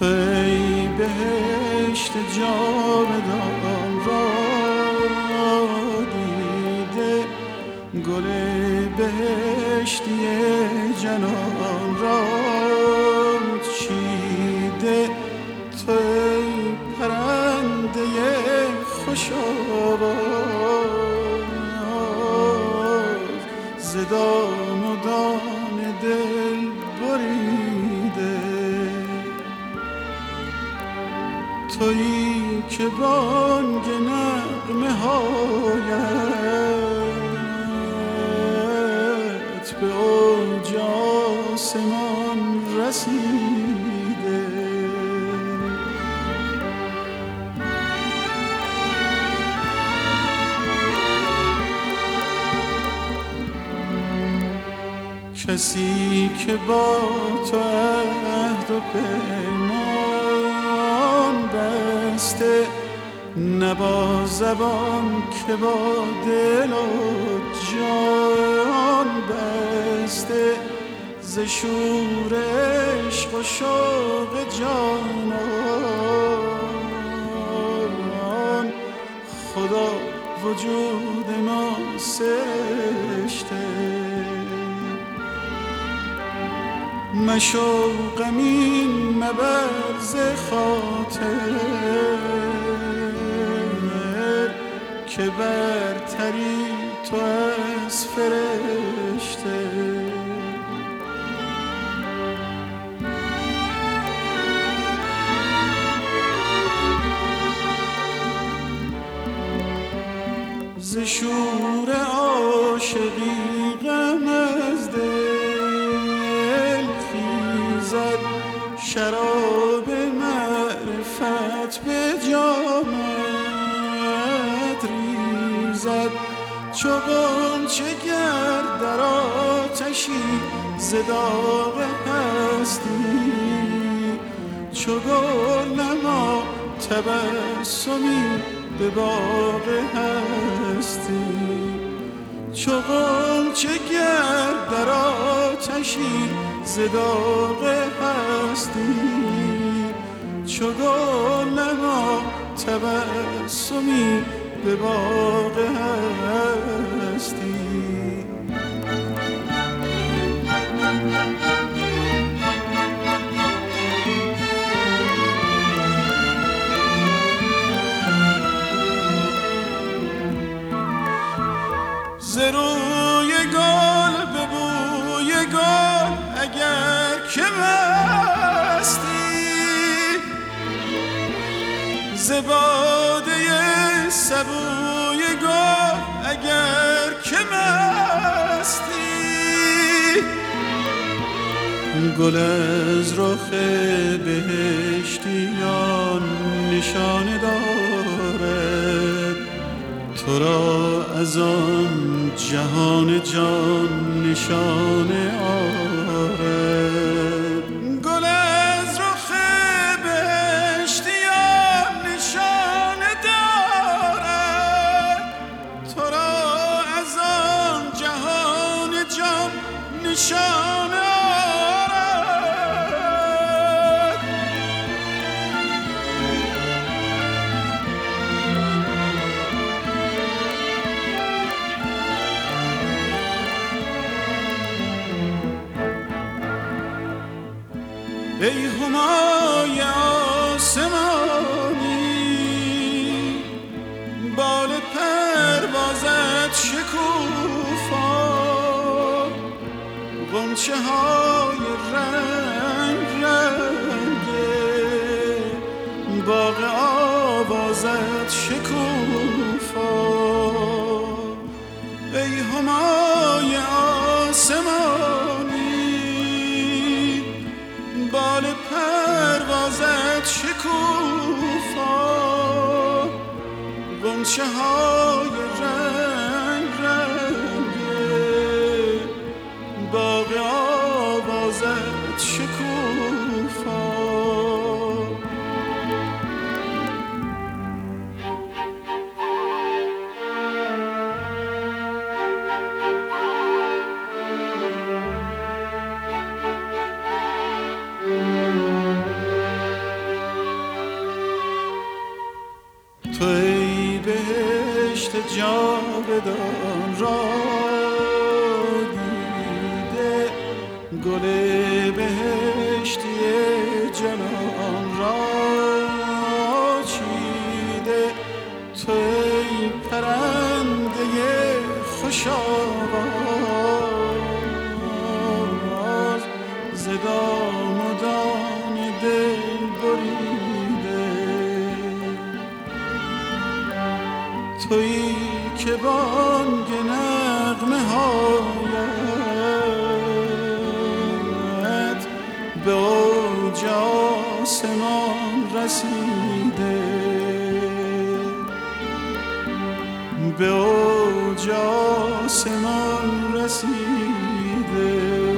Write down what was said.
توی بهشت جاودان را دیده، گل بهشتی جنان را چیده، توی پرنده خوش آواز ز دام و دام دل بریده، تویی که بانگ نغمه هایت به اوج آسمان رسیده. کسی که با تو عهد و پیمان بسته، نه با زبان که با دل و جان بسته، ز شور عشق و شوق جانان خدا وجود ما سرشته. مشو غمین مبر ز خاطر که برتری تو از فرشته. ز شور عاشقی غم از دل خیزد، شراب معرفت به جامت ریزد، چو غنچه گر در آتشی ز داغ هستی، چو گلنما تبسمی به باغ هستی، چو غنچه گر در آتشی ز داغ هستی، چو گلنما تبسمی به باغ هستی. ز روی گل به بوی گل اگر که مستی، ز باده سبوی گل اگر که مستی، گل از رخ بهشتیان نشانه دارد، تو را از آن جهان جان نشانه آرد. گل از رخ بهشتیان نشانه دارد، تو را از آن جهان جان نشانه آرد. ای همای آسمانی، بال پروازت شکوفا، غنچه های رنگ رنگه باغ آوازت شکوفا. ای همای آسمانی، بال پروازت شکوفا، غنچه های رنگ رنگه باغ آوازت شکوفا. جاودان را دیده، گل بهشتی جنان را چیده. توی پرنده خوش آواز، ز دام و دان دل بریده. تویی که بانگ نغمه هایت به اوج آسمان رسیده، به اوج آسمان رسیده.